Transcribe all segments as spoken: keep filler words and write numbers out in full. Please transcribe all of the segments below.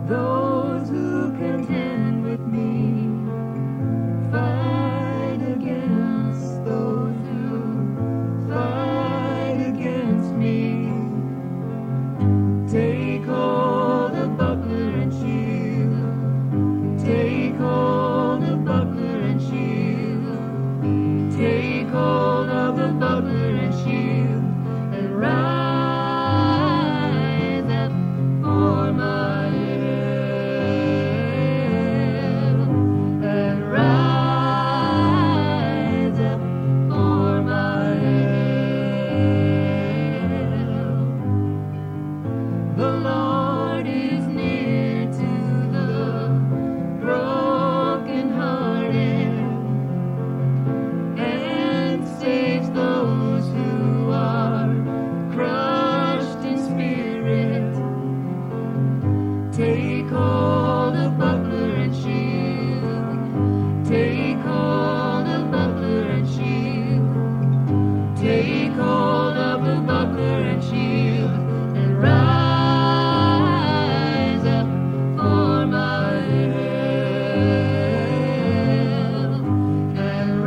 those who contend with me. Fight against those who fight against me. Take hold of buckler and shield. Take hold of buckler and shield. Take hold of the buckler and shield, and rise up for my help. And rise up for my help. The Lord is near to the brokenhearted and saves those who are crushed in spirit. Take hold of buckler and shield. Take hold of buckler and shield. Take hold of the buckler and shield, and rise up for my help. And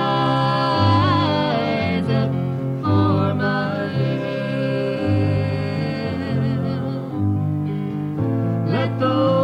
rise up for my help. Let those